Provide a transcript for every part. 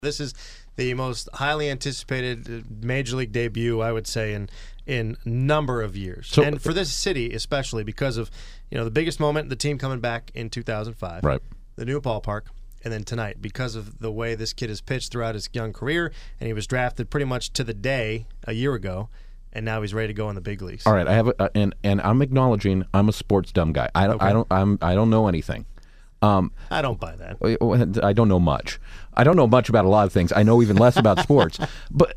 This is the most highly anticipated Major League debut, I would say, in number of years. So, and for this city especially, because of the biggest moment, the team coming back in 2005, right? The new ballpark, and then tonight, because of the way this kid has pitched throughout his young career, and he was drafted pretty much to the day a year ago, and now he's ready to go in the big leagues. All right, I have and I'm acknowledging I'm a sports dumb guy. I don't know anything. I don't buy that. I don't know much. I don't know much about a lot of things. I know even less about sports. But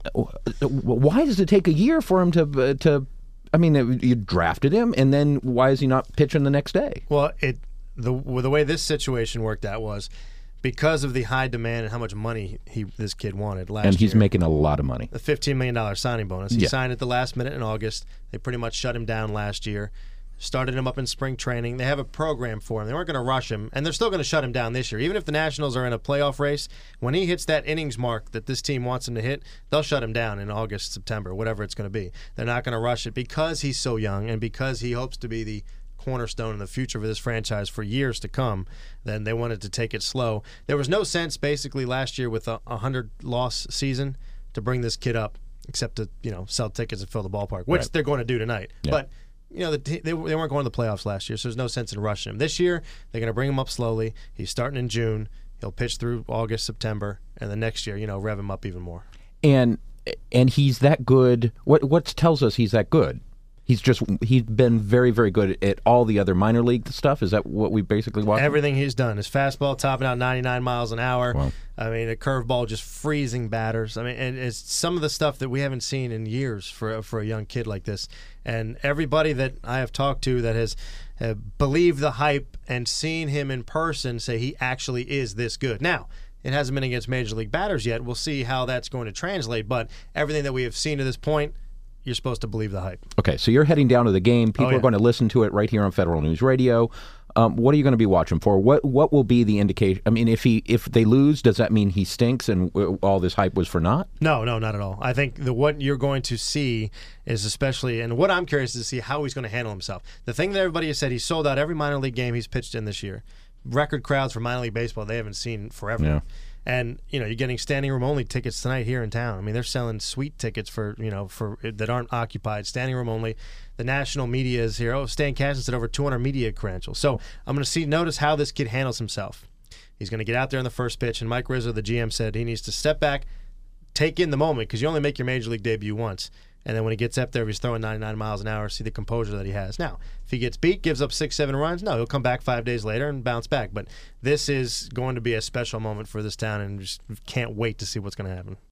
why does it take a year for him to? I mean, you drafted him, and then why is he not pitching the next day? Well, the way this situation worked out was because of the high demand and how much money this kid wanted last year. And he's making a lot of money. The $15 million signing bonus. He signed at the last minute in August. They pretty much shut him down last year. Started him up in spring training. They have a program for him. They weren't going to rush him, and they're still going to shut him down this year. Even if the Nationals are in a playoff race, when he hits that innings mark that this team wants him to hit, they'll shut him down in August, September, whatever it's going to be. They're not going to rush it because he's so young and because he hopes to be the cornerstone in the future for this franchise for years to come. Then they wanted to take it slow. There was no sense basically last year with a 100-loss season to bring this kid up except to sell tickets and fill the ballpark, which they're going to do tonight. Yeah. But they weren't going to the playoffs last year, so there's no sense in rushing him. This year, they're going to bring him up slowly. He's starting in June. He'll pitch through August, September, and the next year, rev him up even more. And he's that good. What tells us he's that good? He's been very, very good at all the other minor league stuff. Is that what we basically watched? Everything he's done. His fastball topping out 99 miles an hour. Wow. I mean, a curveball just freezing batters. I mean, and it's some of the stuff that we haven't seen in years for a young kid like this. And everybody that I have talked to that has believed the hype and seen him in person say he actually is this good. Now, it hasn't been against Major League batters yet. We'll see how that's going to translate. But everything that we have seen to this point, you're supposed to believe the hype. Okay, so you're heading down to the game. People are going to listen to it right here on Federal News Radio. What are you going to be watching for? What will be the indication? I mean, if they lose, does that mean he stinks and all this hype was for naught? No, not at all. I think what you're going to see is especially, and what I'm curious is to see how he's going to handle himself. The thing that everybody has said, he's sold out every minor league game he's pitched in this year. Record crowds for minor league baseball they haven't seen forever. Yeah. And you're getting standing room only tickets tonight here in town. I mean, they're selling suite tickets for that aren't occupied, standing room only. The national media is here. Oh, Stan Kasten said over 200 media credentials. So I'm going to notice how this kid handles himself. He's going to get out there in the first pitch, and Mike Rizzo, the GM, said he needs to step back, take in the moment, because you only make your major league debut once. And then when he gets up there, he's throwing 99 miles an hour, see the composure that he has. Now, if he gets beat, gives up 6-7 runs, no, he'll come back 5 days later and bounce back. But this is going to be a special moment for this town, and just can't wait to see what's going to happen.